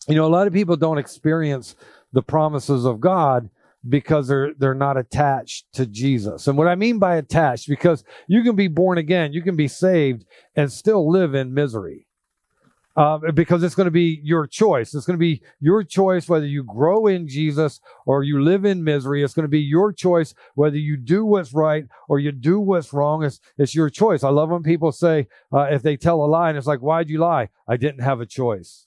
A lot of people don't experience the promises of God because they're not attached to Jesus. And what I mean by attached, because you can be born again, you can be saved and still live in misery. Because it's going to be your choice. It's going to be your choice whether you grow in Jesus or you live in misery. It's going to be your choice whether you do what's right or you do what's wrong. It's your choice. I love when people say, if they tell a lie, and it's like, why'd you lie? I didn't have a choice.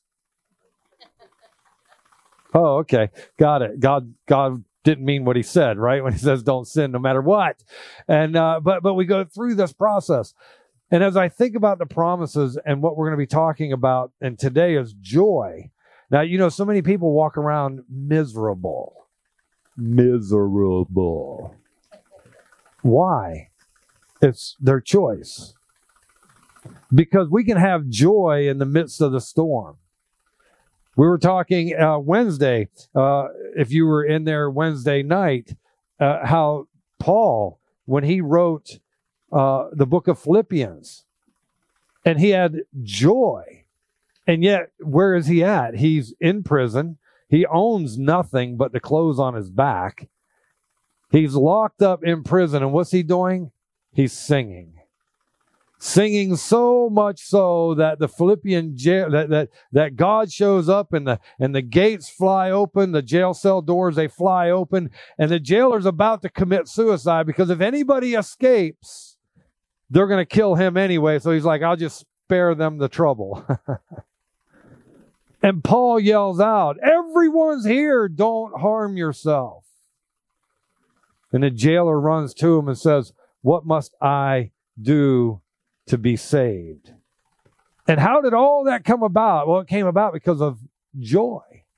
Oh, okay. Got it. God didn't mean what he said, right? When he says don't sin no matter what. And but we go through this process. And as I think about the promises and what we're going to be talking about, and today is joy. Now, so many people walk around miserable. Miserable. Why? It's their choice. Because we can have joy in the midst of the storm. We were talking Wednesday, if you were in there Wednesday night, how Paul, when he wrote the book of Philippians, and he had joy. And yet, where is he at? He's in prison. He owns nothing but the clothes on his back. He's locked up in prison. And what's he doing? He's singing. Singing so much so that the Philippian jail, that God shows up and the gates fly open, the jail cell doors, they fly open, and the jailer's about to commit suicide because if anybody escapes, they're going to kill him anyway. So he's like, I'll just spare them the trouble. And Paul yells out, everyone's here, don't harm yourself. And the jailer runs to him and says, what must I do to be saved? And how did all that come about? Well, it came about because of joy.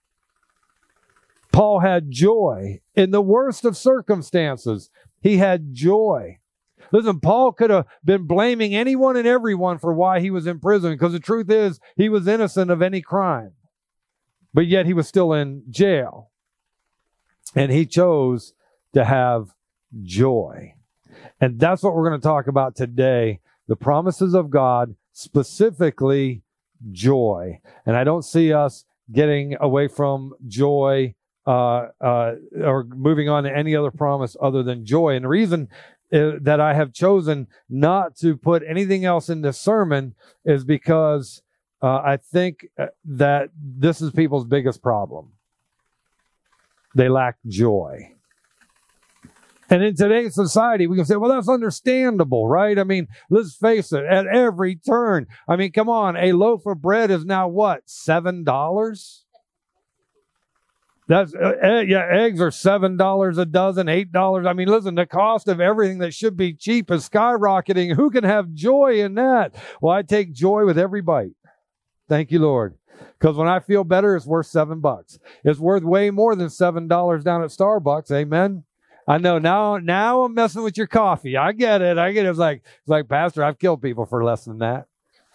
Paul had joy in the worst of circumstances. He had joy. Listen, Paul could have been blaming anyone and everyone for why he was in prison, because the truth is he was innocent of any crime. But yet he was still in jail. And he chose to have joy. And that's what we're going to talk about today. The promises of God, specifically joy. And I don't see us getting away from joy or moving on to any other promise other than joy. And the reason that I have chosen not to put anything else in this sermon is because I think that this is people's biggest problem. They lack joy. And in today's society, we can say, well, that's understandable, right? I mean, let's face it, at every turn. I mean, come on, a loaf of bread is now what, $7? That's eggs are $7 a dozen, $8. I mean, listen, the cost of everything that should be cheap is skyrocketing. Who can have joy in that? Well, I take joy with every bite. Thank you, Lord. Because when I feel better, it's worth $7. It's worth way more than $7 down at Starbucks. Amen. I know now I'm messing with your coffee. I get it. It's like, Pastor, I've killed people for less than that.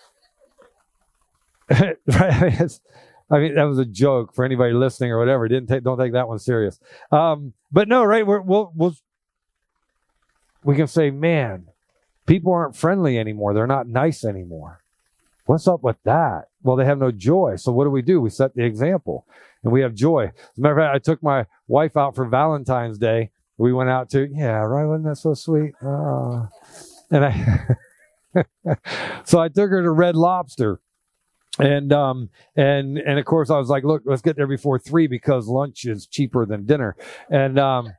Right? I mean, that was a joke for anybody listening or whatever. Don't take that one serious. But no, right? We can say, man, people aren't friendly anymore. They're not nice anymore. What's up with that? Well, they have no joy. So what do? We set the example, and we have joy. As a matter of fact, I took my wife out for Valentine's Day. We went out to, right? Wasn't that so sweet? And so I took her to Red Lobster. And of course I was like, look, let's get there before 3 because lunch is cheaper than dinner. And,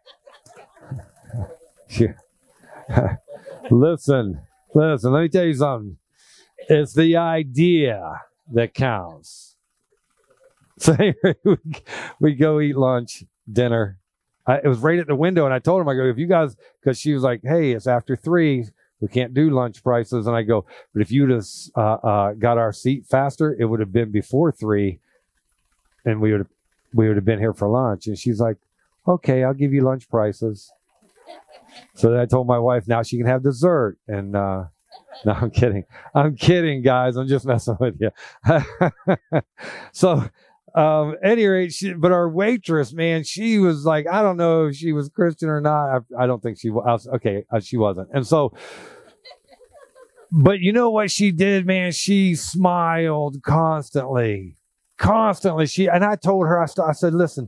listen, let me tell you something. It's the idea that counts. So we go eat lunch, dinner. It was right at the window, and I told him, I go, if you guys, because she was like, hey, it's after 3. We can't do lunch prices. And I go, but if you'd have got our seat faster, it would have been before 3, and we would have been here for lunch. And she's like, okay, I'll give you lunch prices. So then I told my wife, now she can have dessert. And no, I'm kidding. I'm kidding, guys. I'm just messing with you. So at any rate, but our waitress, man, she was like, I don't know if she was Christian or not. I don't think she was. Okay, she wasn't. And so, but you know what she did, man? She smiled constantly. constantly, and I told her, I said, listen,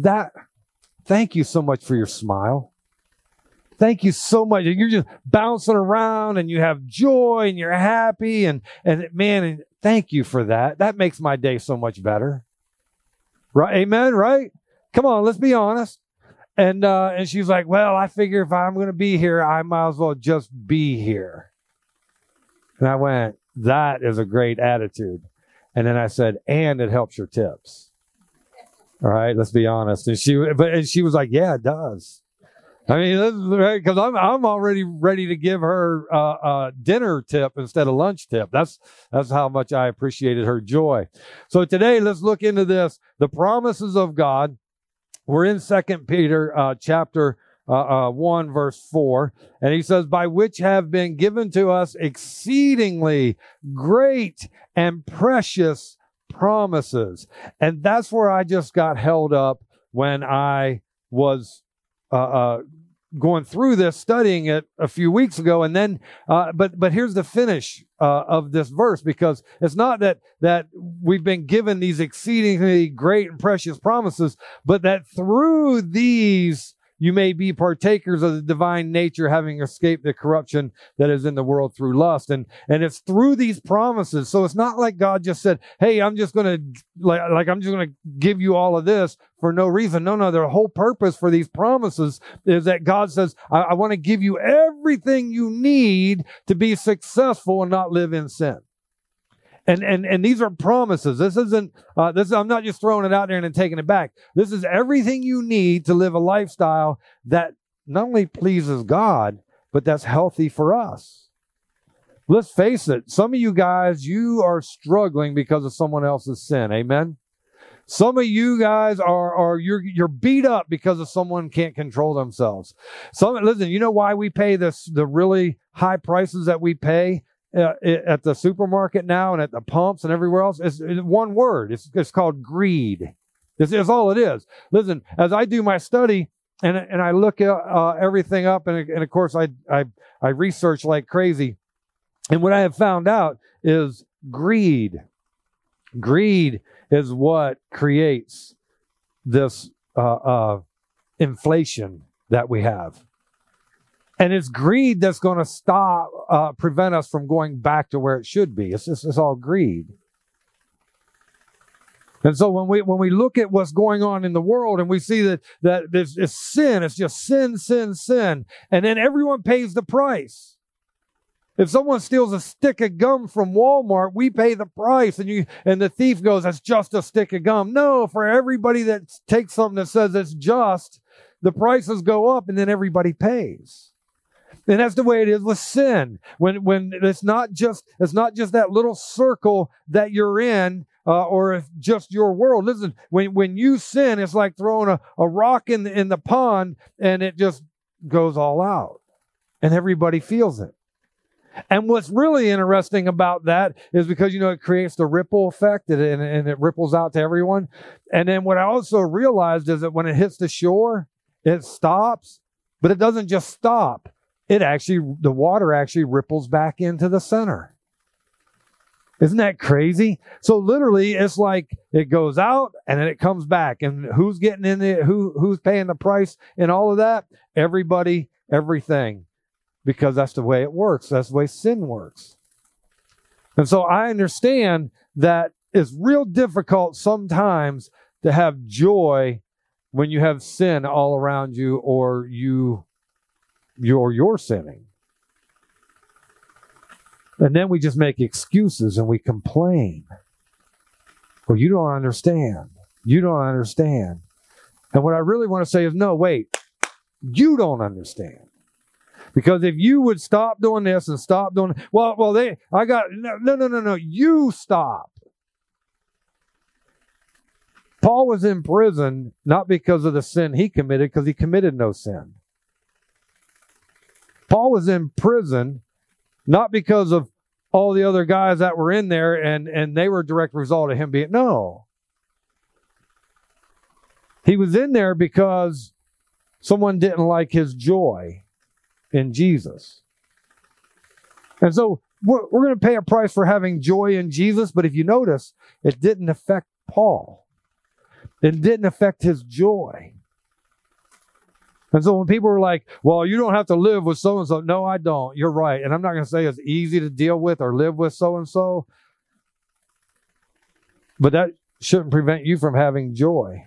thank you so much for your smile. Thank you so much. You're just bouncing around and you have joy and you're happy. And thank you for that. That makes my day so much better. Right? Amen. Right? Come on, let's be honest. And she's like, well, I figure if I'm going to be here, I might as well just be here. And I went, that is a great attitude. And then I said, and it helps your tips. All right, let's be honest. And she was like, yeah, it does. I mean, because I'm already ready to give her a dinner tip instead of lunch tip. That's how much I appreciated her joy. So today, let's look into this. The promises of God. We're in 2 Peter chapter 1, verse 4. And he says, by which have been given to us exceedingly great and precious promises. And that's where I just got held up when I was going through this, studying it a few weeks ago, and then, but here's the finish of this verse, because it's not that we've been given these exceedingly great and precious promises, but that through these you may be partakers of the divine nature, having escaped the corruption that is in the world through lust. And it's through these promises. So it's not like God just said, hey, I'm just going to give you all of this for no reason. No, the whole purpose for these promises is that God says, I want to give you everything you need to be successful and not live in sin. And these are promises. This isn't, I'm not just throwing it out there and then taking it back. This is everything you need to live a lifestyle that not only pleases God, but that's healthy for us. Let's face it. Some of you guys, you are struggling because of someone else's sin. Amen. Some of you guys you're beat up because of someone can't control themselves. Listen, you know why we pay the really high prices that we pay at the supermarket now and at the pumps and everywhere else? It's one word. It's called greed. It's all it is. Listen, as I do my study and I look everything up, and of course I research like crazy, and what I have found out is greed. Greed is what creates this inflation that we have. And it's greed that's going to prevent us from going back to where it should be. It's all greed. And so when we look at what's going on in the world and we see that it's sin, it's just sin, and then everyone pays the price. If someone steals a stick of gum from Walmart, we pay the price, and the thief goes, that's just a stick of gum. No, for everybody that takes something that says it's just, the prices go up and then everybody pays. And that's the way it is with sin. When it's not just that little circle that you're in, or just your world. Listen, when you sin, it's like throwing a rock in the pond, and it just goes all out, and everybody feels it. And what's really interesting about that is because, it creates the ripple effect, and it ripples out to everyone. And then what I also realized is that when it hits the shore, it stops, but it doesn't just stop. The water actually ripples back into the center. Isn't that crazy? So literally, it's like it goes out and then it comes back. And who's getting in it? Who's paying the price and all of that? Everybody, everything. Because that's the way it works. That's the way sin works. And so I understand that it's real difficult sometimes to have joy when you have sin all around you, or you're sinning. And then we just make excuses and we complain. Well, you don't understand. You don't understand. And what I really want to say is, no, wait. You don't understand. Because if you would stop doing this and stop doing, no, you stop. Paul was in prison not because of the sin he committed, because he committed no sin. Paul was in prison not because of all the other guys that were in there and they were a direct result of him being, no. He was in there because someone didn't like his joy in Jesus. And so we're going to pay a price for having joy in Jesus, but if you notice, it didn't affect Paul. It didn't affect his joy. And so when people were like, well, you don't have to live with so-and-so. No, I don't. You're right. And I'm not going to say it's easy to deal with or live with so-and-so. But that shouldn't prevent you from having joy.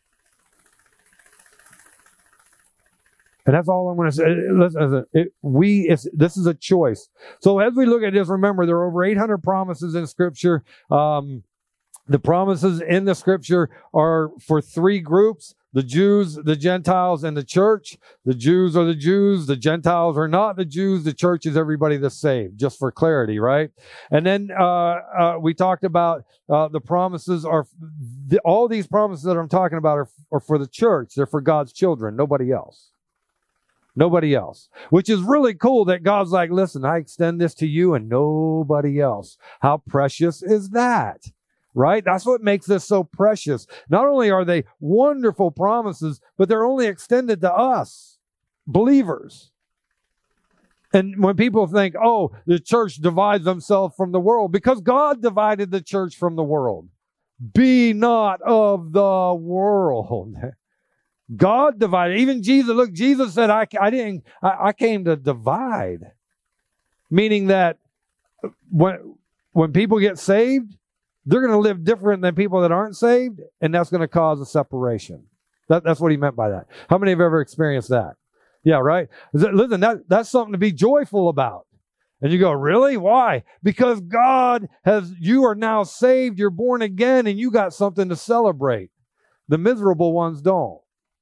And that's all I'm going to say. Listen, this is a choice. So as we look at this, remember, there are over 800 promises in Scripture. The promises in the Scripture are for three groups: the Jews, the Gentiles, and the church. The Jews are the Jews. The Gentiles are not the Jews. The church is everybody that's saved, just for clarity, right? And then we talked about the promises are, all these promises that I'm talking about are for the church. They're for God's children, nobody else. Nobody else. Which is really cool that God's like, listen, I extend this to you and nobody else. How precious is that? Right? That's what makes this so precious. Not only are they wonderful promises, but they're only extended to us, believers. And when people think, oh, the church divides themselves from the world, because God divided the church from the world. Be not of the world. God divided. Even Jesus, look, Jesus said, I came to divide. Meaning that when people get saved, they're going to live different than people that aren't saved, and that's going to cause a separation. That's what he meant by that. How many have ever experienced that? Yeah, right? Listen, that's something to be joyful about. And you go, really? Why? Because you are now saved, you're born again, and you got something to celebrate. The miserable ones don't.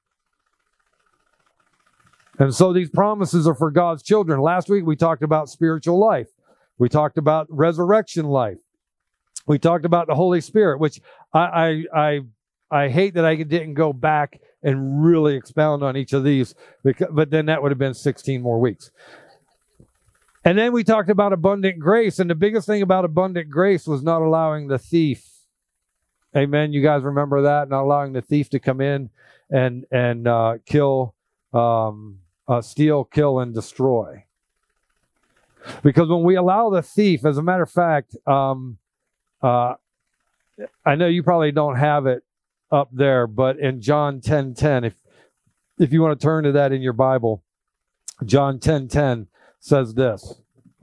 And so these promises are for God's children. Last week we talked about spiritual life. We talked about resurrection life. We talked about the Holy Spirit, which I hate that I didn't go back and really expound on each of these, but then that would have been 16 more weeks. And then we talked about abundant grace, and the biggest thing about abundant grace was not allowing the thief. Amen. You guys remember that? Not allowing the thief to come in and kill, steal, kill, and destroy. Because when we allow the thief, as a matter of fact, I know you probably don't have it up there, but in John 10:10, if you want to turn to that in your Bible, John 10:10 says this: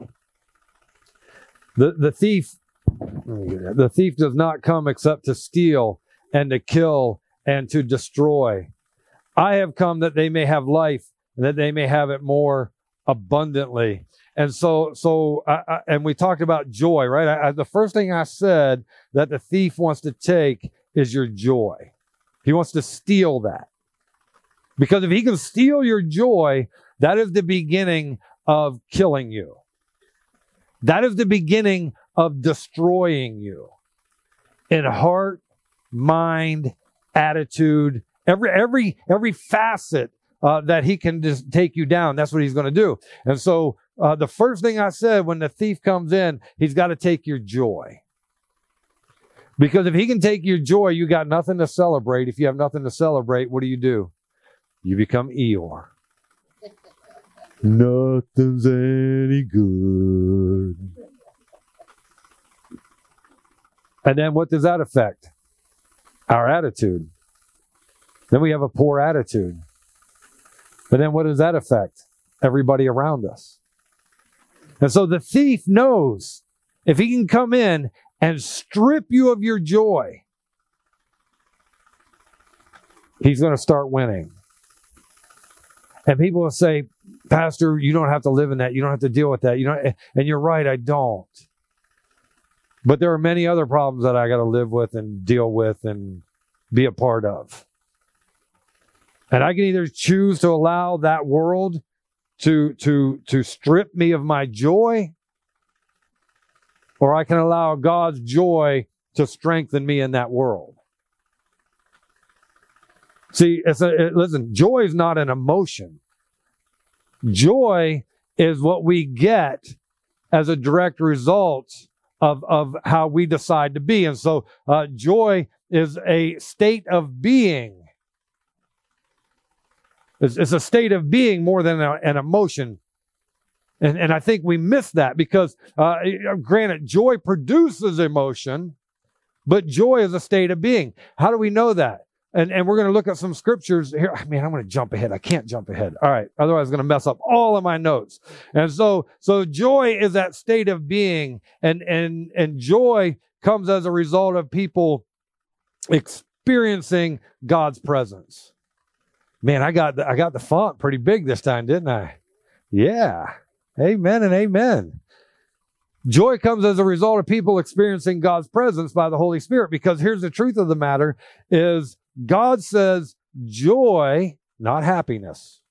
the thief does not come except to steal and to kill and to destroy. I have come that they may have life and that they may have it more abundantly. And and we talked about joy, right? The first thing I said that the thief wants to take is your joy. He wants to steal that. Because if he can steal your joy, that is the beginning of killing you. That is the beginning of destroying you. In heart, mind, attitude, every facet that he can just take you down. That's what he's going to do. And so the first thing I said, when the thief comes in, he's got to take your joy. Because if he can take your joy, you got nothing to celebrate. If you have nothing to celebrate, what do? You become Eeyore. Nothing's any good. And then what does that affect? Our attitude. Then we have a poor attitude. But then what does that affect? Everybody around us. And so the thief knows if he can come in and strip you of your joy, he's going to start winning. And people will say, Pastor, you don't have to live in that. You don't have to deal with that. And you're right, I don't. But there are many other problems that I got to live with and deal with and be a part of. And I can either choose to allow that world to strip me of my joy, or I can allow God's joy to strengthen me in that world. See, listen, joy is not an emotion. Joy is what we get as a direct result of how we decide to be. And so joy is a state of being. It's a state of being more than an emotion. And I think we miss that because, granted, joy produces emotion, But joy is a state of being. How do we know that? And we're going to look at some scriptures here. Man, I'm going to jump ahead. I can't jump ahead. All right. Otherwise, I'm going to mess up all of my notes. And so joy is that state of being. And joy comes as a result of people experiencing God's presence. Man, I got the font pretty big this time, didn't I? Yeah. Amen and amen. Joy comes as a result of people experiencing God's presence by the Holy Spirit, because here's the truth of the matter is God says joy, not happiness.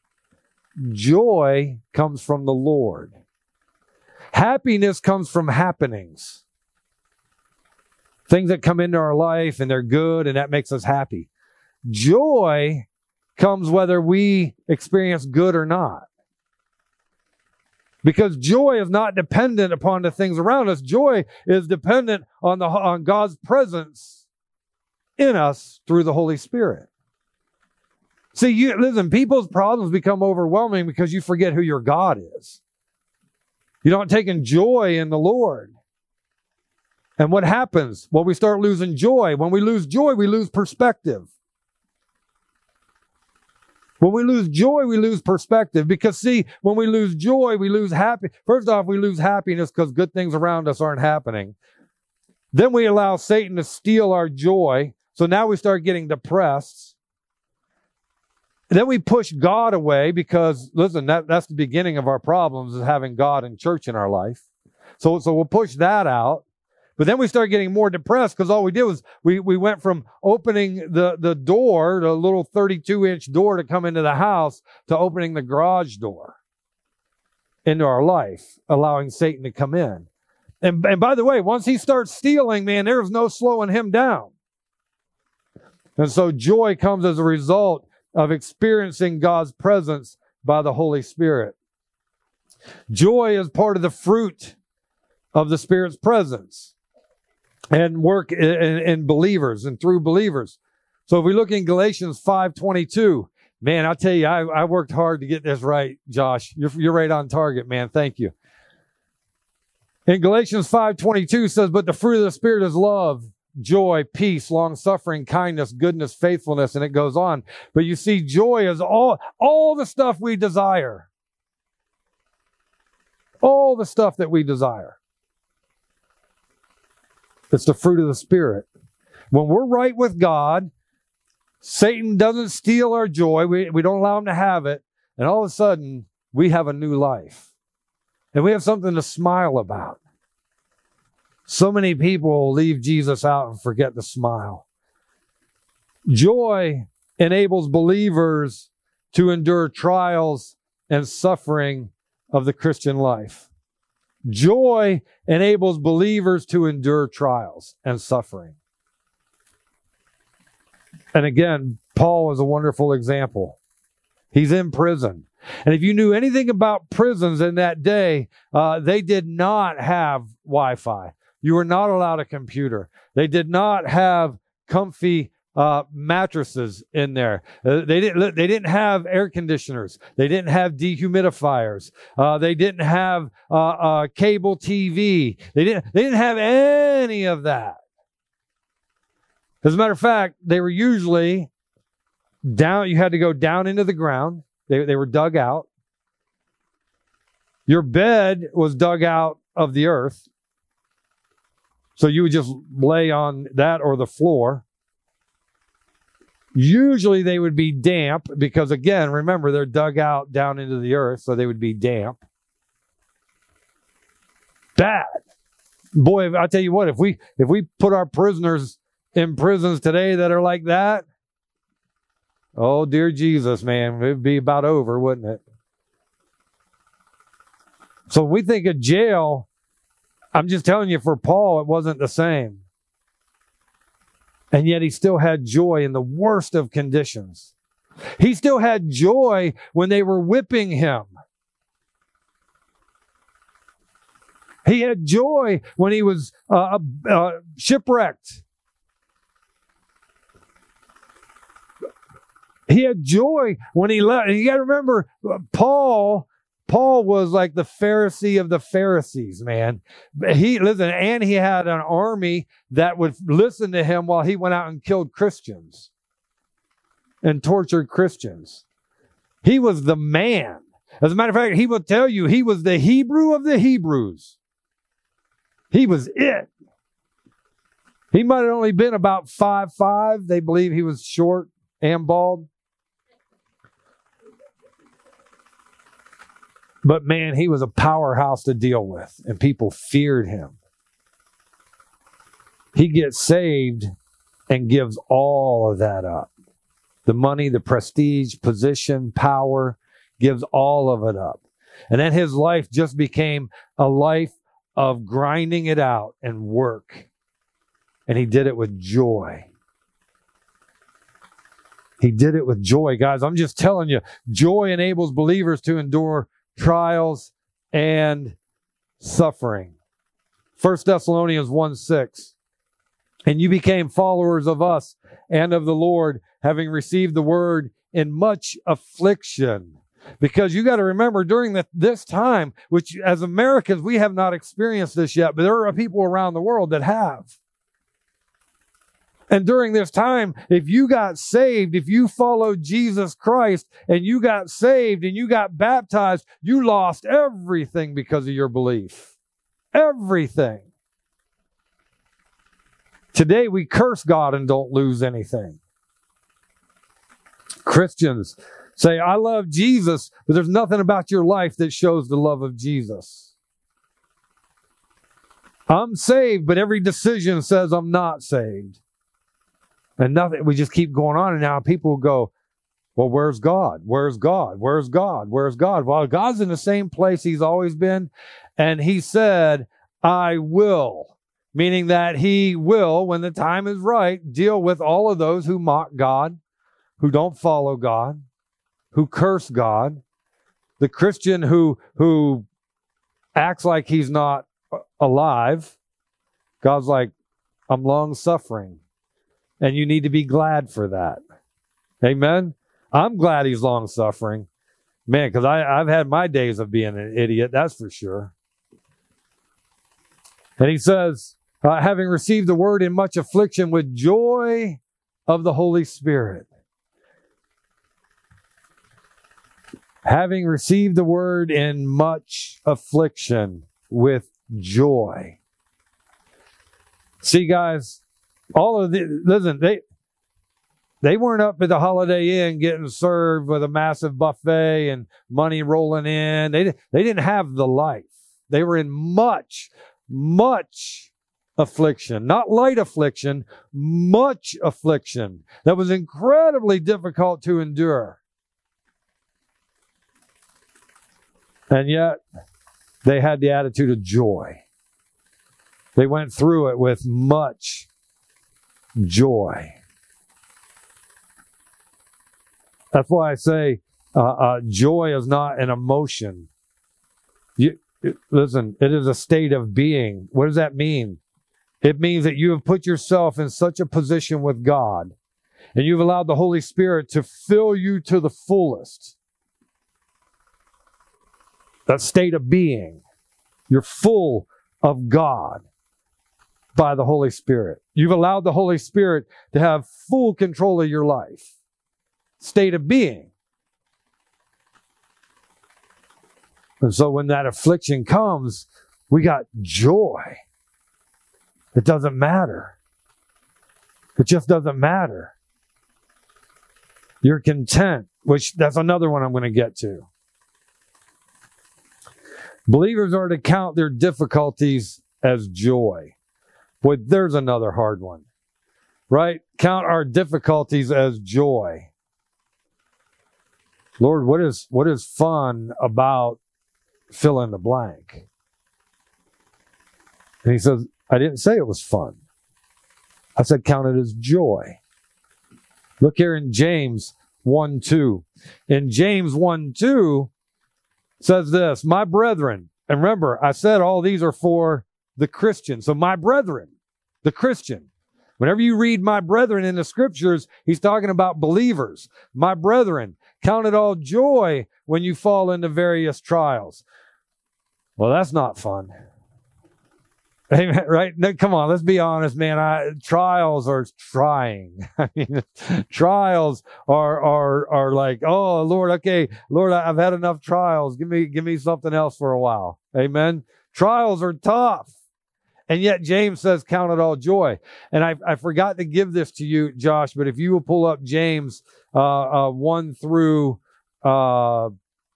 Joy comes from the Lord. Happiness comes from happenings. Things that come into our life and they're good and that makes us happy. Joy comes whether we experience good or not. Because joy is not dependent upon the things around us. Joy is dependent on God's presence in us through the Holy Spirit. See, listen, people's problems become overwhelming because you forget who your God is. You're not taking joy in the Lord. And what happens? Well, we start losing joy. When we lose joy, we lose perspective. When we lose joy, we lose perspective. Because see, when we lose joy, we lose happiness. First off, we lose happiness because good things around us aren't happening. Then we allow Satan to steal our joy. So now we start getting depressed. Then we push God away because, listen, that's the beginning of our problems, is having God and church in our life. So we'll push that out. But then we start getting more depressed because all we did was we went from opening the door, the little 32-inch door to come into the house, to opening the garage door into our life, allowing Satan to come in. And by the way, once he starts stealing, man, there's no slowing him down. And so joy comes as a result of experiencing God's presence by the Holy Spirit. Joy is part of the fruit of the Spirit's presence and work in believers and through believers. So if we look in Galatians 5:22, man, I'll tell you, I worked hard to get this right, Josh. You're right on target, man. Thank you. In Galatians 5:22 says, but the fruit of the Spirit is love, joy, peace, long-suffering, kindness, goodness, faithfulness, and it goes on. But you see, joy is all the stuff we desire. All the stuff that we desire. It's the fruit of the Spirit. When we're right with God, Satan doesn't steal our joy. We don't allow him to have it. And all of a sudden, we have a new life. And we have something to smile about. So many people leave Jesus out and forget to smile. Joy enables believers to endure trials and suffering of the Christian life. Joy enables believers to endure trials and suffering. And again, Paul is a wonderful example. He's in prison. And if you knew anything about prisons in that day, they did not have Wi-Fi. You were not allowed a computer. They did not have comfy mattresses in there. They didn't have air conditioners. They didn't have dehumidifiers. They didn't have cable TV. They didn't have any of that. As a matter of fact, they were usually down. You had to go down into the ground. They were dug out. Your bed was dug out of the earth. So you would just lay on that or the floor. Usually they would be damp because, again, remember, they're dug out down into the earth, so they would be damp. Bad. Boy, I'll tell you what, if we put our prisoners in prisons today that are like that, oh, dear Jesus, man, it'd be about over, wouldn't it? So when we think of jail, I'm just telling you, for Paul, it wasn't the same. And yet he still had joy in the worst of conditions. He still had joy when they were whipping him. He had joy when he was shipwrecked. He had joy when he left. And you got to remember, Paul Paul was like the Pharisee of the Pharisees, man. And he had an army that would listen to him while he went out and killed Christians and tortured Christians. He was the man. As a matter of fact, he will tell you he was the Hebrew of the Hebrews. He was it. He might have only been about 5'5". They believe he was short and bald. But man, he was a powerhouse to deal with, and people feared him. He gets saved and gives all of that up. The money, the prestige, position, power, gives all of it up. And then his life just became a life of grinding it out and work. And he did it with joy. He did it with joy, guys. I'm just telling you, joy enables believers to endure trials and suffering. 1 Thessalonians 1:6. And you became followers of us and of the Lord, having received the word in much affliction. Because you got to remember, during this time, which as Americans, we have not experienced this yet, but there are people around the world that have. And during this time, if you got saved, if you followed Jesus Christ and you got saved and you got baptized, you lost everything because of your belief. Everything. Today, we curse God and don't lose anything. Christians say, I love Jesus, but there's nothing about your life that shows the love of Jesus. I'm saved, but every decision says I'm not saved. And nothing, we just keep going on, and now people go, well, where's God? Where's God? Where's God? Where's God? Well, God's in the same place he's always been, and he said, I will, meaning that he will, when the time is right, deal with all of those who mock God, who don't follow God, who curse God, the Christian who acts like he's not alive. God's like, I'm long-suffering. And you need to be glad for that. Amen? I'm glad he's long-suffering. Man, because I've had my days of being an idiot, that's for sure. And he says, having received the word in much affliction with joy of the Holy Spirit. Having received the word in much affliction with joy. See, guys, all of the, listen, they weren't up at the Holiday Inn getting served with a massive buffet and money rolling in. They didn't have the life. They were in much affliction, not light affliction, much affliction that was incredibly difficult to endure. And yet, they had the attitude of joy. They went through it with much joy. That's why I say joy is not an emotion. Listen, it is a state of being. What does that mean? It means that you have put yourself in such a position with God, and you've allowed the Holy Spirit to fill you to the fullest. That state of being. You're full of God by the Holy Spirit. You've allowed the Holy Spirit to have full control of your life. State of being. And so when that affliction comes, we got joy. It doesn't matter. It just doesn't matter. You're content, which that's another one I'm going to get to. Believers are to count their difficulties as joy. Boy, there's another hard one, right? Count our difficulties as joy. Lord, what is fun about fill in the blank? And he says, I didn't say it was fun. I said count it as joy. Look here in James 1:2. In James 1:2 says this, my brethren, and remember, I said all these are for the Christian. So my brethren, the Christian. Whenever you read my brethren in the scriptures, he's talking about believers. My brethren, Count it all joy when you fall into various trials. Well, that's not fun. Amen, right? No, come on, let's be honest, man. Trials are trying. I mean, trials are like, oh, Lord, okay, Lord, I've had enough trials. Give me something else for a while. Amen. Trials are tough. And yet James says, count it all joy. And I forgot to give this to you, Josh, but if you will pull up James 1 through 8.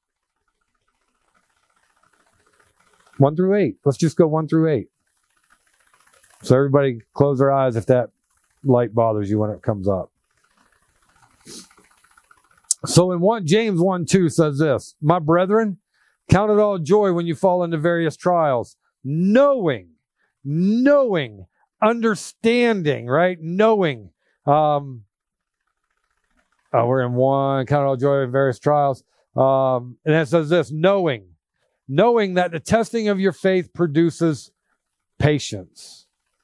Let's just go 1 through 8. So everybody close their eyes if that light bothers you when it comes up. So in James 1:2 says this, my brethren, count it all joy when you fall into various trials, knowing, understanding, right? Knowing. We're in 1, count it all joy in various trials. And it says this, knowing that the testing of your faith produces patience.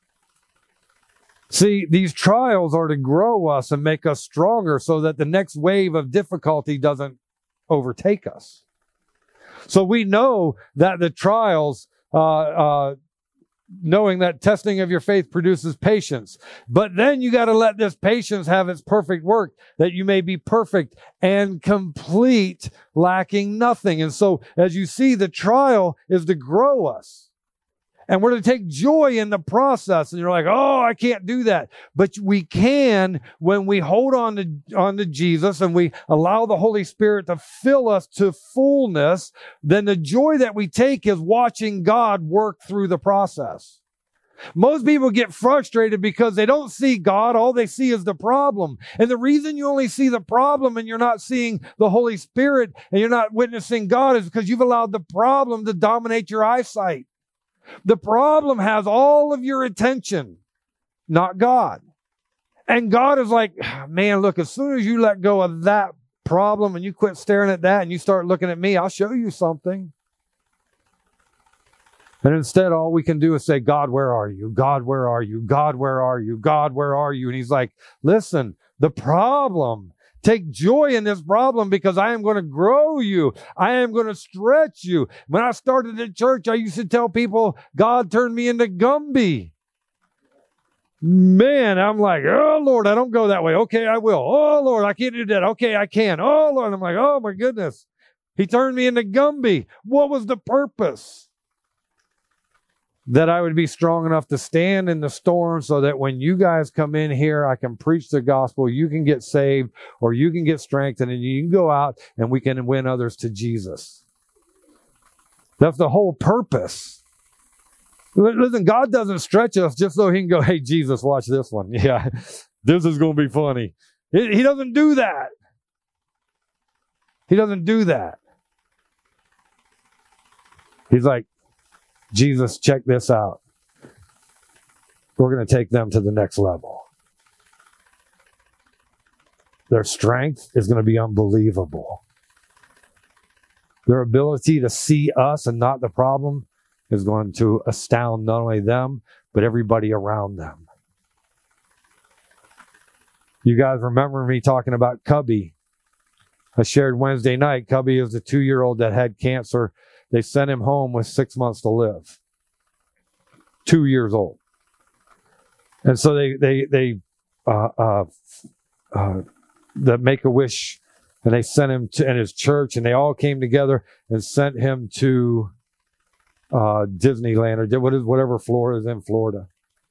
See, these trials are to grow us and make us stronger so that the next wave of difficulty doesn't overtake us. So we know that the trials, knowing that testing of your faith produces patience. But then you got to let this patience have its perfect work, that you may be perfect and complete, lacking nothing. And so as you see, the trial is to grow us. And we're to take joy in the process. And you're like, oh, I can't do that. But we can when we hold on to Jesus and we allow the Holy Spirit to fill us to fullness. Then the joy that we take is watching God work through the process. Most people get frustrated because they don't see God. All they see is the problem. And the reason you only see the problem and you're not seeing the Holy Spirit and you're not witnessing God is because you've allowed the problem to dominate your eyesight. The problem has all of your attention, not God. And God is like, man, look, as soon as you let go of that problem and you quit staring at that and you start looking at me, I'll show you something. And instead, all we can do is say, God, where are you? God, where are you? God, where are you? God, where are you? And he's like, listen, the problem, take joy in this problem because I am going to grow you. I am going to stretch you. When I started at church, I used to tell people, God turned me into Gumby. Man, I'm like, oh, Lord, I don't go that way. Okay, I will. Oh, Lord, I can't do that. Okay, I can. Oh, Lord. I'm like, oh, my goodness. He turned me into Gumby. What was the purpose? That I would be strong enough to stand in the storm so that when you guys come in here, I can preach the gospel, you can get saved, or you can get strengthened, and you can go out and we can win others to Jesus. That's the whole purpose. Listen, God doesn't stretch us just so he can go, hey, Jesus, watch this one. Yeah, this is going to be funny. He doesn't do that. He doesn't do that. He's like, Jesus, check this out. We're going to take them to the next level. Their strength is going to be unbelievable. Their ability to see us and not the problem is going to astound not only them, but everybody around them. You guys remember me talking about Cubby. I shared Wednesday night. Cubby is the 2-year-old that had cancer. They sent him home with 6 months to live. 2 years old. And so the Make-A-Wish, and they sent him to in his church, and they all came together and sent him to Disneyland or whatever Florida is in Florida.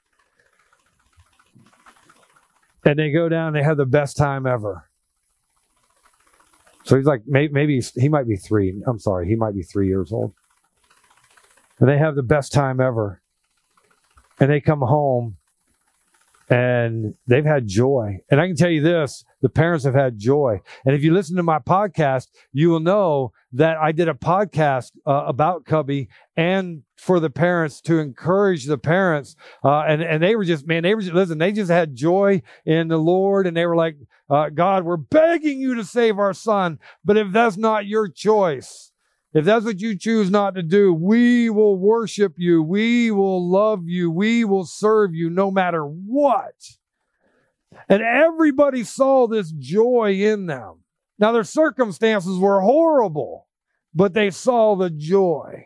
And they go down, they have the best time ever. So he's like, maybe he might be 3. I'm sorry, he might be 3 years old. And they have the best time ever. And they come home and they've had joy. And I can tell you this, the parents have had joy. And if you listen to my podcast, you will know that I did a podcast about Cubby and for the parents to encourage the parents. And they were just, listen, they just had joy in the Lord. And they were like, God, we're begging you to save our son. But if that's not your choice, if that's what you choose not to do, we will worship you. We will love you. We will serve you no matter what. And everybody saw this joy in them. Now, their circumstances were horrible, but they saw the joy.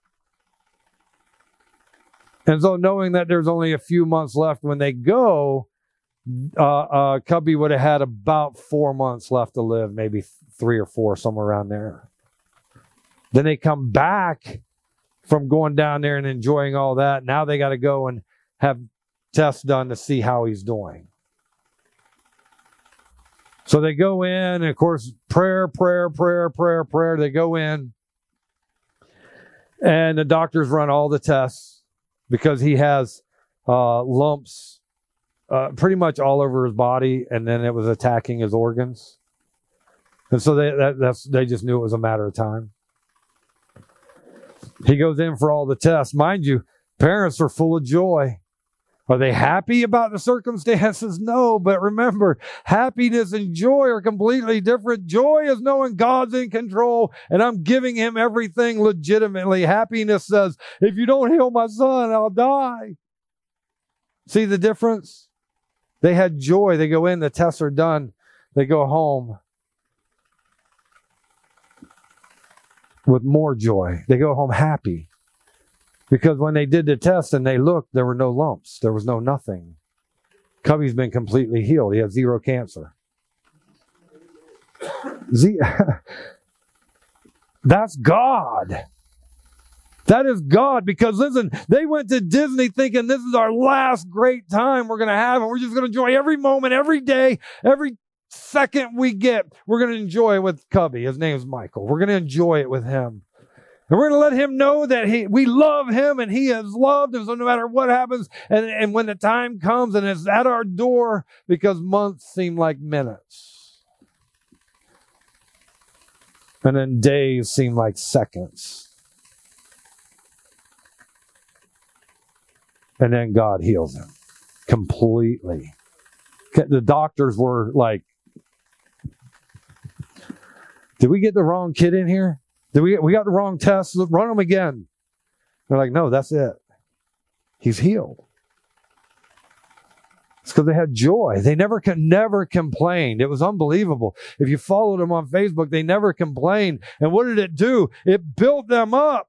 And so knowing that there's only a few months left when they go, Cubby would have had about 4 months left to live, maybe 3 or 4, somewhere around there. Then they come back from going down there and enjoying all that. Now they got to go and have tests done to see how he's doing. So they go in, and of course, prayer. They go in, and the doctors run all the tests because he has lumps pretty much all over his body, and then it was attacking his organs. And so they just knew it was a matter of time. He goes in for all the tests. Mind you, parents are full of joy. Are they happy about the circumstances? No, but remember, happiness and joy are completely different. Joy is knowing God's in control and I'm giving him everything legitimately. Happiness says, if you don't heal my son, I'll die. See the difference? They had joy. They go in, the tests are done. They go home with more joy. They go home happy. Because when they did the test and they looked, there were no lumps. There was no nothing. Cubby's been completely healed. He has 0 cancer. That's God. That is God. Because listen, they went to Disney thinking this is our last great time we're going to have, and we're just going to enjoy every moment, every day, every second we get. We're going to enjoy it with Cubby. His name's Michael. We're going to enjoy it with him. And we're going to let him know that we love him and he has loved him. So no matter what happens, and when the time comes and it's at our door, because months seem like minutes. And then days seem like seconds. And then God heals him completely. The doctors were like, did we get the wrong kid in here? We got the wrong test. Run them again. They're like, no, that's it. He's healed. It's because they had joy. They never complained. It was unbelievable. If you followed them on Facebook, they never complained. And what did it do? It built them up.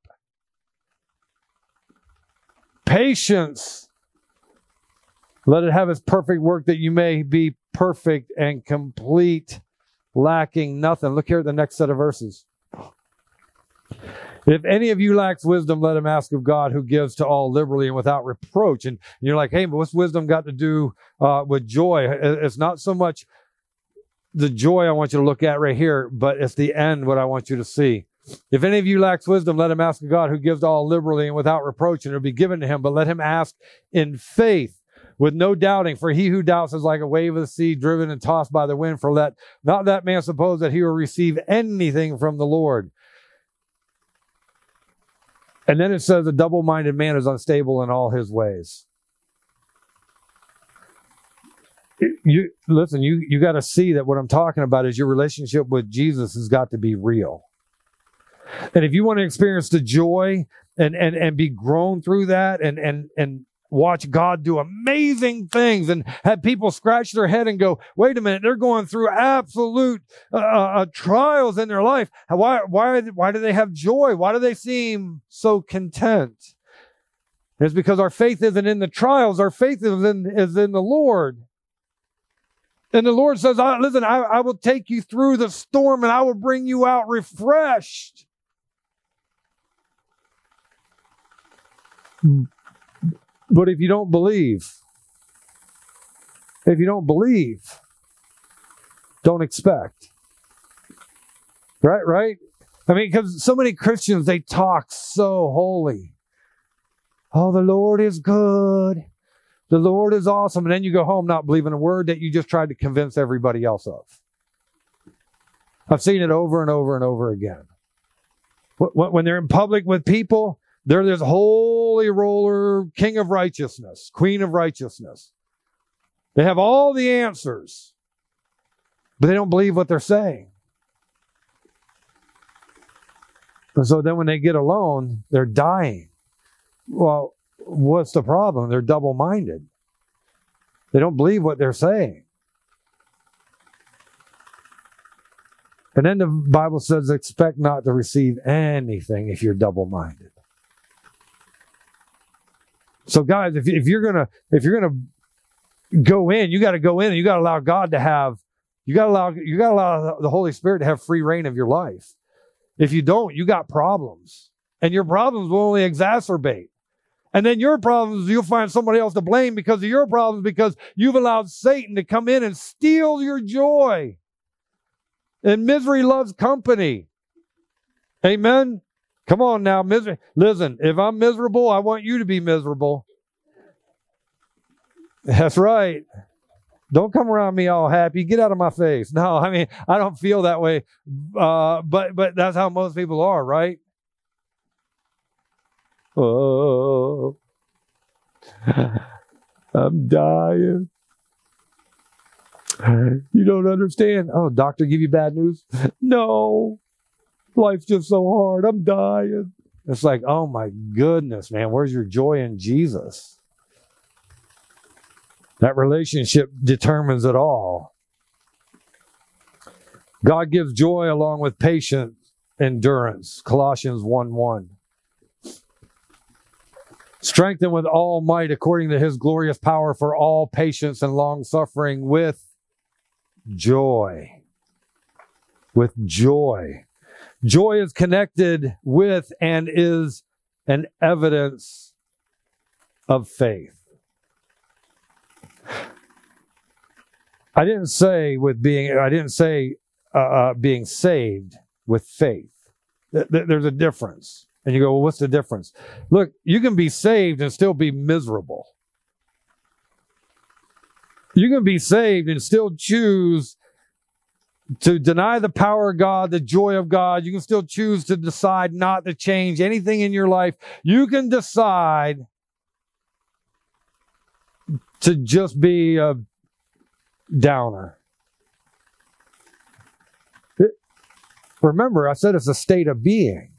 Patience. Let it have its perfect work that you may be perfect and complete, lacking nothing. Look here at the next set of verses. If any of you lacks wisdom, let him ask of God, who gives to all liberally and without reproach. And you're like, hey, but what's wisdom got to do with joy? It's not so much the joy I want you to look at right here, but it's the end, what I want you to see. If any of you lacks wisdom, let him ask of God, who gives to all liberally and without reproach, and it'll be given to him. But let him ask in faith, with no doubting. For he who doubts is like a wave of the sea, driven and tossed by the wind. For let not that man suppose that he will receive anything from the Lord. And then it says, a double-minded man is unstable in all his ways. You got to see that what I'm talking about is your relationship with Jesus has got to be real. And if you want to experience the joy and be grown through that and watch God do amazing things and have people scratch their head and go, wait a minute, they're going through absolute trials in their life. Why do they have joy? Why do they seem so content? It's because our faith isn't in the trials. Our faith is in the Lord. And the Lord says, listen, I will take you through the storm and I will bring you out refreshed. But if you don't believe, don't expect. Right? I mean, because so many Christians, they talk so holy. Oh, the Lord is good. The Lord is awesome. And then you go home not believing a word that you just tried to convince everybody else of. I've seen it over and over and over again. When they're in public with people, they're this holy roller, king of righteousness, queen of righteousness. They have all the answers, but they don't believe what they're saying. And so then when they get alone, they're dying. Well, what's the problem? They're double-minded. They don't believe what they're saying. And then the Bible says, expect not to receive anything if you're double-minded. So guys, if you're gonna go in, you got to go in and you got to allow God to have, you got to allow the Holy Spirit to have free reign of your life. If you don't, you got problems, and your problems will only exacerbate. And then your problems, you'll find somebody else to blame because of your problems, because you've allowed Satan to come in and steal your joy. And misery loves company. Amen. Come on now, misery. Listen, if I'm miserable, I want you to be miserable. That's right. Don't come around me all happy. Get out of my face. No, I mean, I don't feel that way. But that's how most people are, right? Oh, I'm dying. You don't understand. Oh, doctor give you bad news? No. Life's just so hard. I'm dying. It's like, oh my goodness, man, where's your joy in Jesus? That relationship determines it all. God gives joy along with patient endurance. Colossians 1:1. Strengthened with all might according to his glorious power for all patience and long suffering with joy. With joy. Joy is connected with and is an evidence of faith. I didn't say being saved with faith. There's a difference. And you go, well, what's the difference? Look, you can be saved and still be miserable. You can be saved and still choose to deny the power of God, the joy of God. You can still choose to decide not to change anything in your life. You can decide to just be a downer. Remember, I said it's a state of being.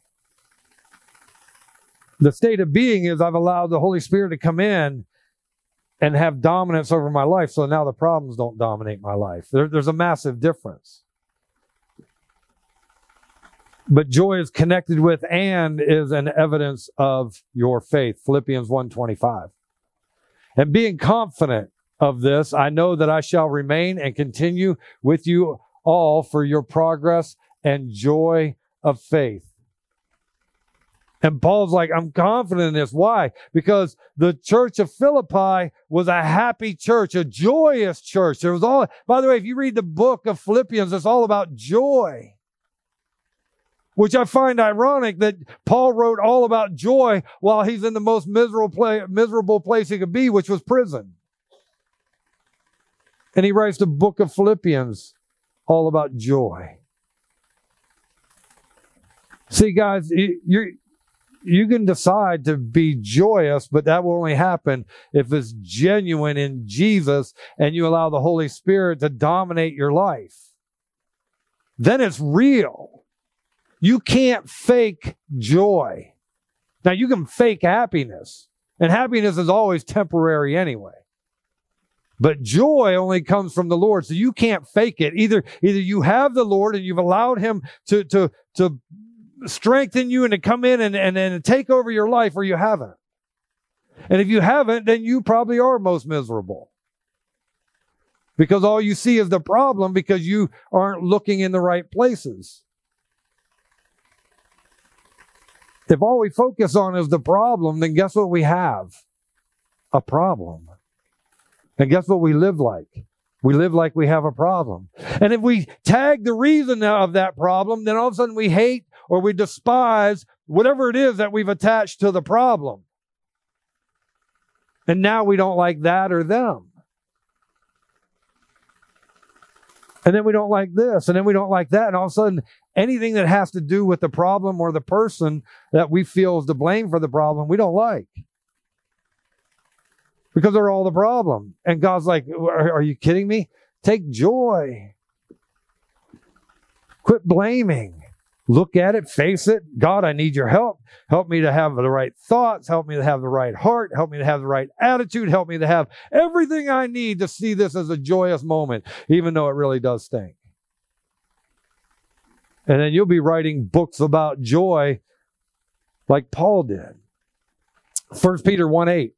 The state of being is I've allowed the Holy Spirit to come in and have dominance over my life, so now the problems don't dominate my life. There's a massive difference. But joy is connected with and is an evidence of your faith. Philippians 1:25. And being confident of this, I know that I shall remain and continue with you all for your progress and joy of faith. And Paul's like, I'm confident in this. Why? Because the church of Philippi was a happy church, a joyous church. There was all, by the way, if you read the book of Philippians, it's all about joy. Which I find ironic that Paul wrote all about joy while he's in the most miserable place he could be, which was prison. And he writes the book of Philippians all about joy. See, guys, you can decide to be joyous, but that will only happen if it's genuine in Jesus and you allow the Holy Spirit to dominate your life. Then it's real. You can't fake joy. Now, you can fake happiness, and happiness is always temporary anyway. But joy only comes from the Lord, so you can't fake it. Either you have the Lord and you've allowed him to strengthen you and to come in and take over your life, or you haven't. And if you haven't, then you probably are most miserable. Because all you see is the problem because you aren't looking in the right places. If all we focus on is the problem, then guess what we have? A problem. And guess what we live like? We live like we have a problem. And if we tag the reason of that problem, then all of a sudden we hate or we despise whatever it is that we've attached to the problem. And now we don't like that or them. And then we don't like this, and then we don't like that. And all of a sudden, anything that has to do with the problem or the person that we feel is to blame for the problem, we don't like. Because they're all the problem. And God's like, are you kidding me? Take joy. Quit blaming. Look at it, face it. God, I need your help. Help me to have the right thoughts. Help me to have the right heart. Help me to have the right attitude. Help me to have everything I need to see this as a joyous moment, even though it really does stink. And then you'll be writing books about joy like Paul did. 1 Peter 1:8.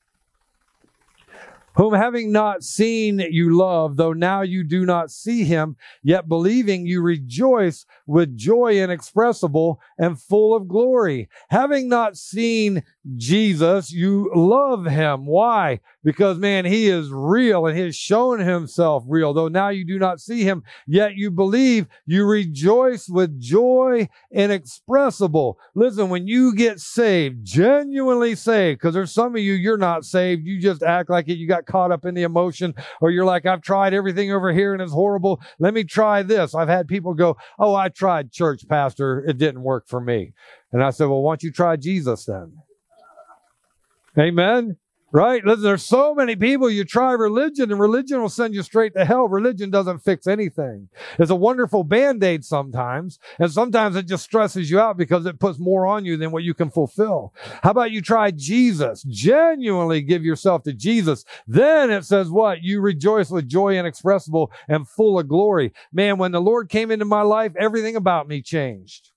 Whom having not seen you love, though now you do not see him, yet believing you rejoice with joy inexpressible and full of glory. Having not seen Jesus, you love him. Why? Because, man, he is real and he has shown himself real. Though now you do not see him, yet you believe, you rejoice with joy inexpressible. Listen, when you get saved, genuinely saved, because there's some of you, you're not saved. You just act like it. You got caught up in the emotion, or you're like, I've tried everything over here and it's horrible. Let me try this. I've had people go, oh, I tried church, pastor. It didn't work for me. And I said, well, why don't you try Jesus then? Amen. Right? Listen, there's so many people, you try religion and religion will send you straight to hell. Religion doesn't fix anything. It's a wonderful Band-Aid sometimes, and sometimes it just stresses you out because it puts more on you than what you can fulfill. How about you try Jesus? Genuinely give yourself to Jesus. Then it says what? You rejoice with joy inexpressible and full of glory. Man, when the Lord came into my life, everything about me changed.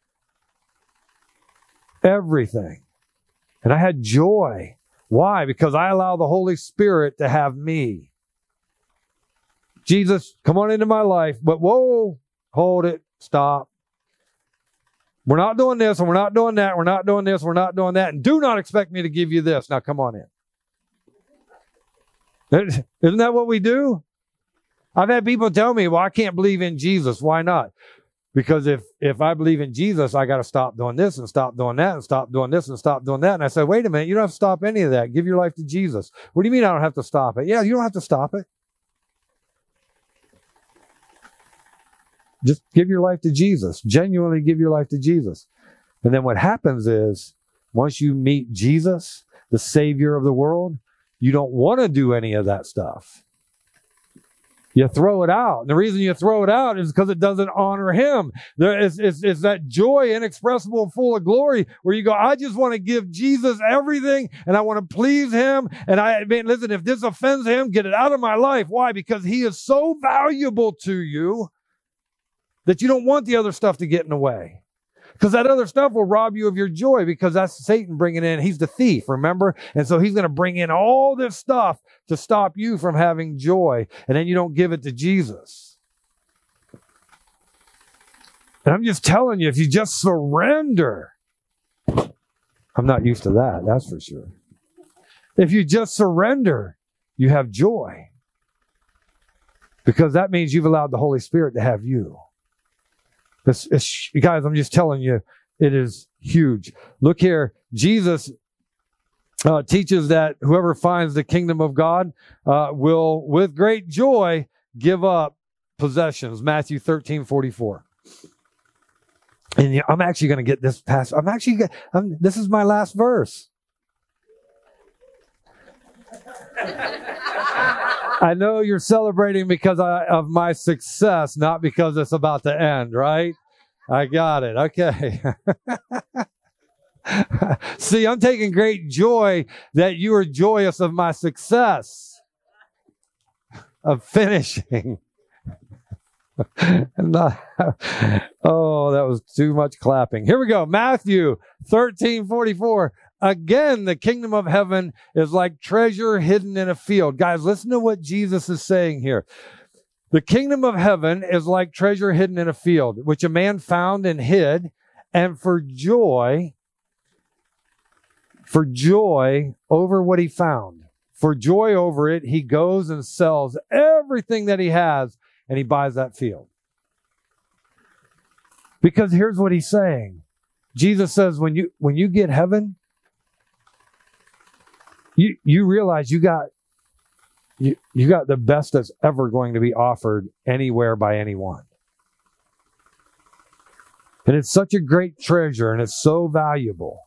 Everything. And I had joy. Why? Because I allow the Holy Spirit to have me. Jesus, come on into my life. But whoa, hold it, stop. We're not doing this, and we're not doing that. We're not doing this, we're not doing that. And do not expect me to give you this. Now come on in. Isn't that what we do? I've had people tell me, well, I can't believe in Jesus. Why not? Because if I believe in Jesus, I got to stop doing this and stop doing that and stop doing this and stop doing that. And I said, wait a minute, you don't have to stop any of that. Give your life to Jesus. What do you mean I don't have to stop it? Yeah, you don't have to stop it. Just give your life to Jesus. Genuinely give your life to Jesus. And then what happens is, once you meet Jesus, the Savior of the world, you don't want to do any of that stuff. You throw it out. And the reason you throw it out is because it doesn't honor him. It's that joy inexpressible and full of glory where you go, I just want to give Jesus everything and I want to please him. And listen, if this offends him, get it out of my life. Why? Because he is so valuable to you that you don't want the other stuff to get in the way. Because that other stuff will rob you of your joy, because that's Satan bringing in. He's the thief, remember? And so he's going to bring in all this stuff to stop you from having joy. And then you don't give it to Jesus. And I'm just telling you, if you just surrender, I'm not used to that, that's for sure. If you just surrender, you have joy. Because that means you've allowed the Holy Spirit to have you. Guys, I'm just telling you, it is huge. Look here, Jesus teaches that whoever finds the kingdom of God will, with great joy, give up possessions. Matthew 13:44. And I'm actually going to get this past. This is my last verse. I know you're celebrating because of my success, not because it's about to end, right? I got it. Okay. See, I'm taking great joy that you are joyous of my success of finishing. Oh, that was too much clapping. Here we go. Matthew 13:44. Again, the kingdom of heaven is like treasure hidden in a field. Guys, listen to what Jesus is saying here. The kingdom of heaven is like treasure hidden in a field, which a man found and hid, and for joy over what he found, for joy over it, he goes and sells everything that he has, and he buys that field. Because here's what he's saying. Jesus says, when you get heaven, you realize you got the best that's ever going to be offered anywhere by anyone. And it's such a great treasure, and it's so valuable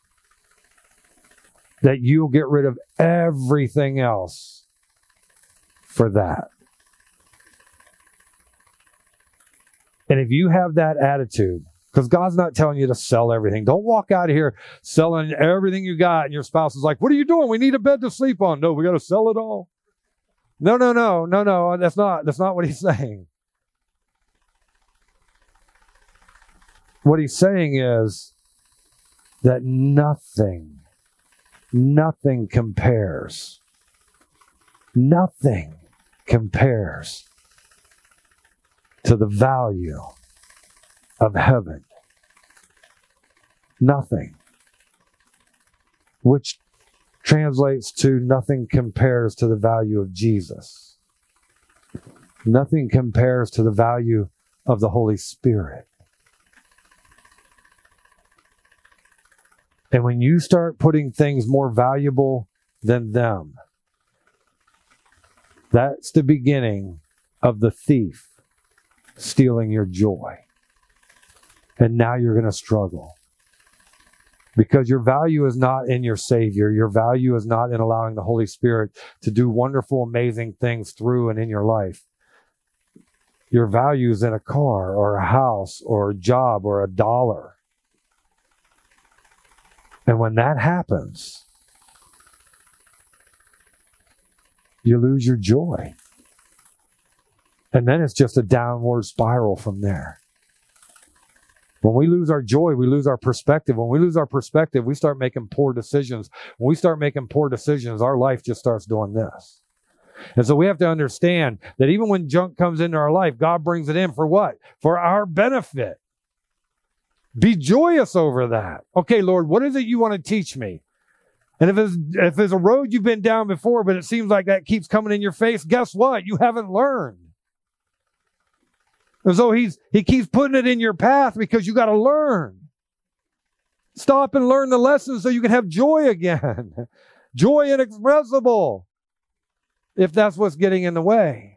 that you'll get rid of everything else for that. And if you have that attitude, because God's not telling you to sell everything. Don't walk out of here selling everything you got, and your spouse is like, what are you doing? We need a bed to sleep on. No, we got to sell it all. No. That's not what he's saying. What he's saying is that nothing compares. Nothing compares to the value of heaven. Nothing. Which translates to nothing compares to the value of Jesus. Nothing compares to the value of the Holy Spirit. And when you start putting things more valuable than them, that's the beginning of the thief stealing your joy. And now you're going to struggle. Because your value is not in your Savior. Your value is not in allowing the Holy Spirit to do wonderful, amazing things through and in your life. Your value is in a car or a house or a job or a dollar. And when that happens, you lose your joy. And then it's just a downward spiral from there. When we lose our joy, we lose our perspective. When we lose our perspective, we start making poor decisions. When we start making poor decisions, our life just starts doing this. And so we have to understand that even when junk comes into our life, God brings it in for what? For our benefit. Be joyous over that. Okay, Lord, what is it you want to teach me? And if it's a road you've been down before, but it seems like that keeps coming in your face, guess what? You haven't learned. And so he keeps putting it in your path because you got to learn. Stop and learn the lessons so you can have joy again. Joy inexpressible, if that's what's getting in the way.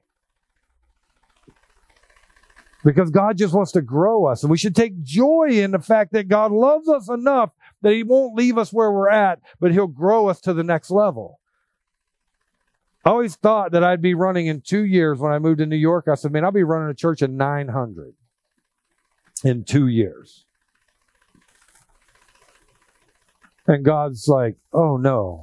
Because God just wants to grow us. And we should take joy in the fact that God loves us enough that He won't leave us where we're at, but He'll grow us to the next level. I always thought that I'd be running in 2 years. When I moved to New York, I said, man, I'll be running a church of 900 in 2 years. And God's like, oh, no.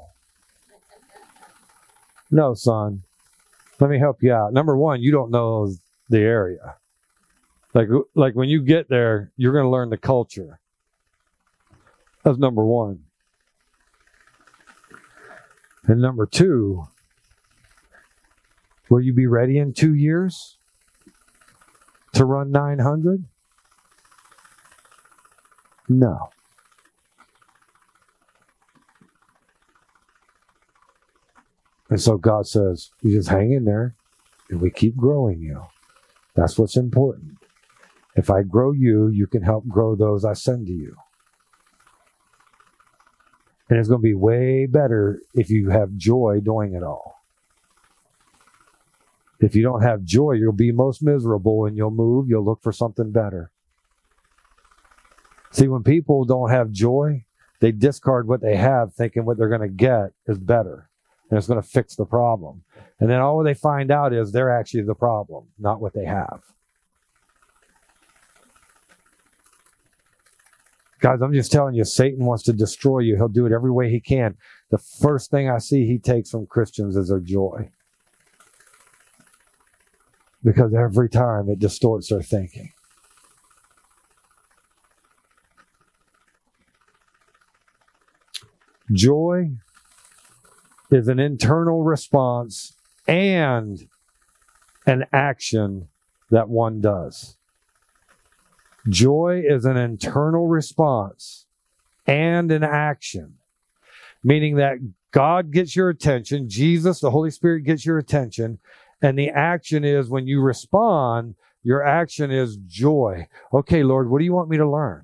No, son. Let me help you out. Number one, you don't know the area. Like when you get there, you're going to learn the culture. That's number one. And number two, will you be ready in 2 years to run 900? No. And so God says, you just hang in there and we keep growing you. That's what's important. If I grow you, you can help grow those I send to you. And it's going to be way better if you have joy doing it all. If you don't have joy, you'll be most miserable and you'll move, you'll look for something better. See, when people don't have joy, they discard what they have thinking what they're going to get is better. And it's going to fix the problem. And then all they find out is they're actually the problem, not what they have. Guys, I'm just telling you, Satan wants to destroy you. He'll do it every way he can. The first thing I see he takes from Christians is their joy. Because every time it distorts their thinking. Joy is an internal response and an action that one does. Joy is an internal response and an action, meaning that God gets your attention, Jesus, the Holy Spirit gets your attention, and the action is when you respond, your action is joy. Okay, Lord, what do you want me to learn?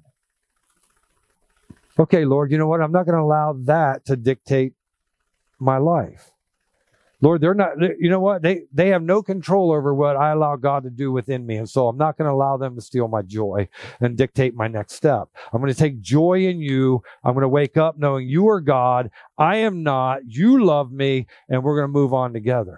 Okay, Lord, you know what? I'm not going to allow that to dictate my life. Lord, they're not, you know what? They have no control over what I allow God to do within me. And so I'm not going to allow them to steal my joy and dictate my next step. I'm going to take joy in you. I'm going to wake up knowing you are God. I am not. You love me. And we're going to move on together.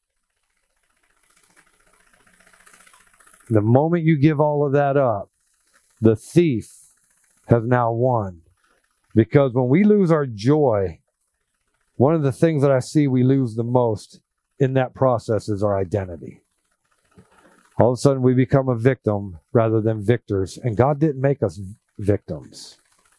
The moment you give all of that up, the thief has now won. Because when we lose our joy, one of the things that I see we lose the most in that process is our identity. All of a sudden we become a victim rather than victors. And God didn't make us victims.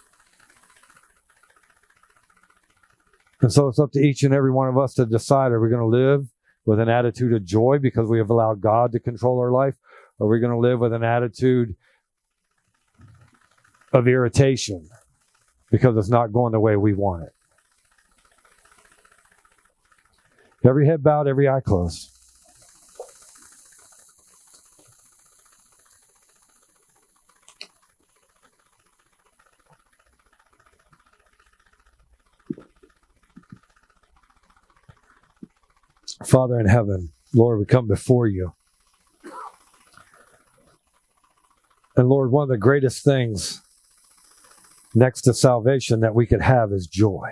And so it's up to each and every one of us to decide, are we going to live with an attitude of joy because we have allowed God to control our life? Or are we going to live with an attitude of irritation because it's not going the way we want it? Every head bowed, every eye closed. Father in heaven, Lord, we come before you. And Lord, one of the greatest things next to salvation that we could have is joy.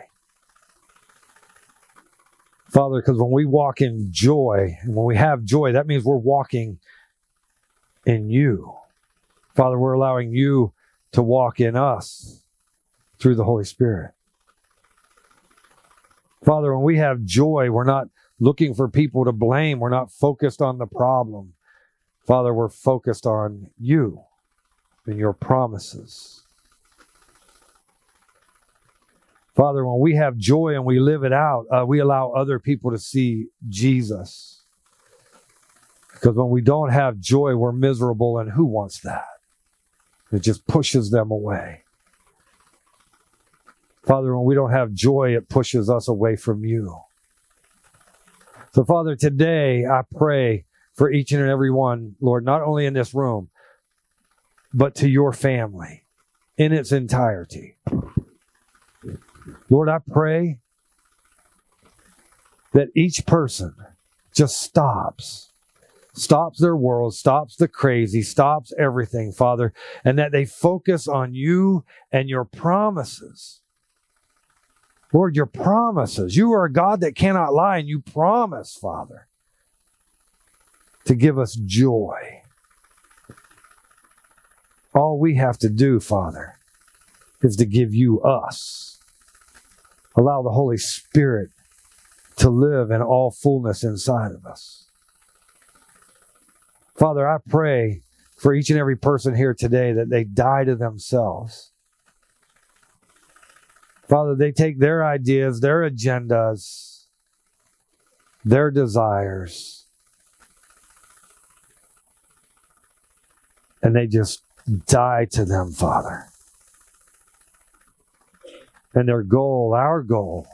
Father, because when we walk in joy, and when we have joy, that means we're walking in you. Father, we're allowing you to walk in us through the Holy Spirit. Father, when we have joy, we're not looking for people to blame. We're not focused on the problem. Father, we're focused on you and your promises. Father, when we have joy and we live it out, we allow other people to see Jesus. Because when we don't have joy, we're miserable, and who wants that? It just pushes them away. Father, when we don't have joy, it pushes us away from you. So, Father, today I pray for each and every one, Lord, not only in this room, but to your family in its entirety. Lord, I pray that each person just stops their world, stops the crazy, stops everything, Father, and that they focus on you and your promises. Lord, your promises. You are a God that cannot lie, and you promise, Father, to give us joy. All we have to do, Father, is to give you us. Allow the Holy Spirit to live in all fullness inside of us. Father, I pray for each and every person here today that they die to themselves. Father, they take their ideas, their agendas, their desires, and they just die to them, Father. And their goal, our goal,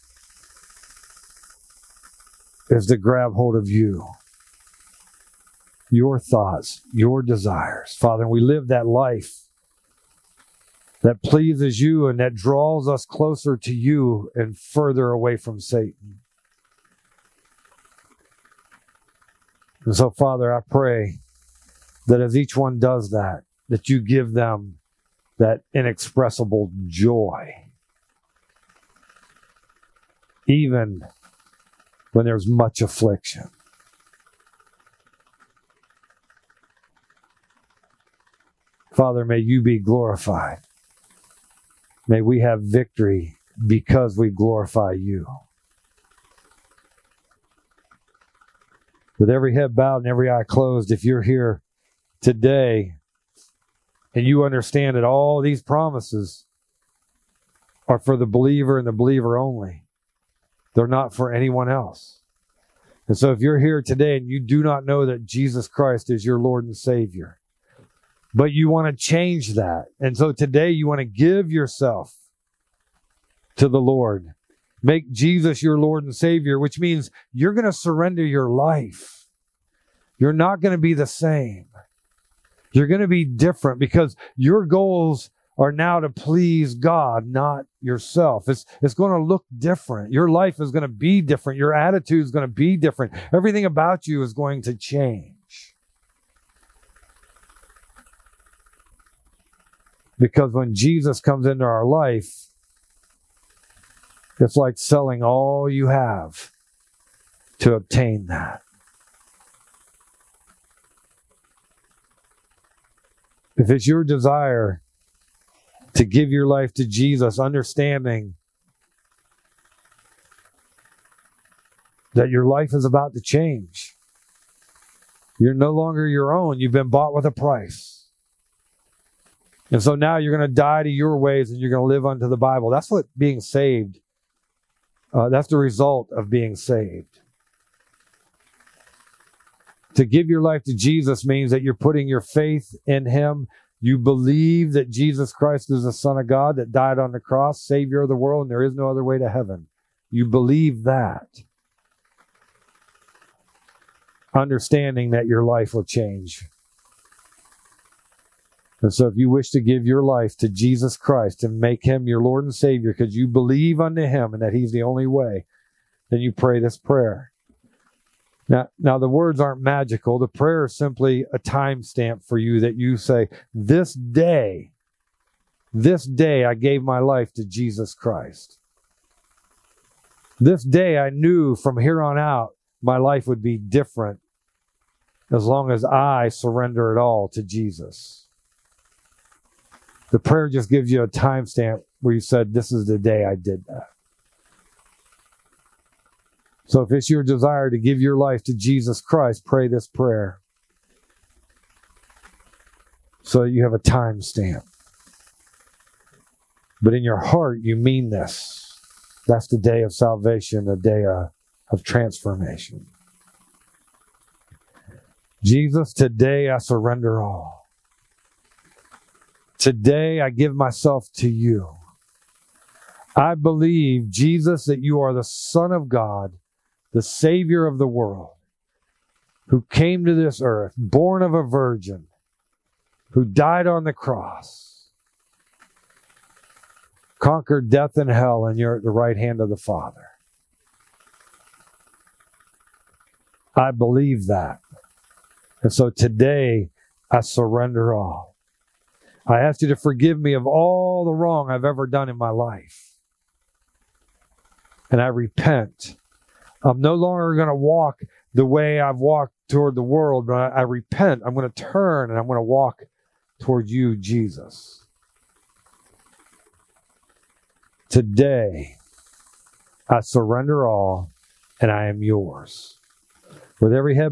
is to grab hold of you, your thoughts, your desires, Father. And we live that life that pleases you and that draws us closer to you and further away from Satan. And so, Father, I pray that as each one does that, that you give them that inexpressible joy, even when there's much affliction. Father, may you be glorified. May we have victory because we glorify you. With every head bowed and every eye closed, if you're here today and you understand that all these promises are for the believer and the believer only, they're not for anyone else. And so if you're here today and you do not know that Jesus Christ is your Lord and Savior, but you want to change that. And so today you want to give yourself to the Lord. Make Jesus your Lord and Savior, which means you're going to surrender your life. You're not going to be the same. You're going to be different because your goals are now to please God, not yourself. It's going to look different. Your life is going to be different. Your attitude is going to be different. Everything about you is going to change. Because when Jesus comes into our life, it's like selling all you have to obtain that. If it's your desire to give your life to Jesus, understanding that your life is about to change, You're no longer your own. You've been bought with a price. And so now you're going to die to your ways and you're going to live unto the Bible. That's what being saved, that's the result of being saved. To give your life to Jesus means that you're putting your faith in Him. You believe that Jesus Christ is the Son of God that died on the cross, Savior of the world, and there is no other way to heaven. You believe that. Understanding that your life will change. And so if you wish to give your life to Jesus Christ and make Him your Lord and Savior because you believe unto Him and that He's the only way, then you pray this prayer. Now the words aren't magical. The prayer is simply a timestamp for you that you say, this day I gave my life to Jesus Christ. This day I knew from here on out my life would be different as long as I surrender it all to Jesus. The prayer just gives you a timestamp where you said, this is the day I did that. So if it's your desire to give your life to Jesus Christ, pray this prayer so that you have a timestamp. But in your heart, you mean this. That's the day of salvation, the day of transformation. Jesus, today I surrender all. Today I give myself to you. I believe, Jesus, that you are the Son of God, the Savior of the world, who came to this earth, born of a virgin, who died on the cross, conquered death and hell, and you're at the right hand of the Father. I believe that. And so today, I surrender all. I ask you to forgive me of all the wrong I've ever done in my life. And I repent. I'm no longer going to walk the way I've walked toward the world, but I repent. I'm going to turn and I'm going to walk toward you, Jesus. Today, I surrender all and I am yours. With every head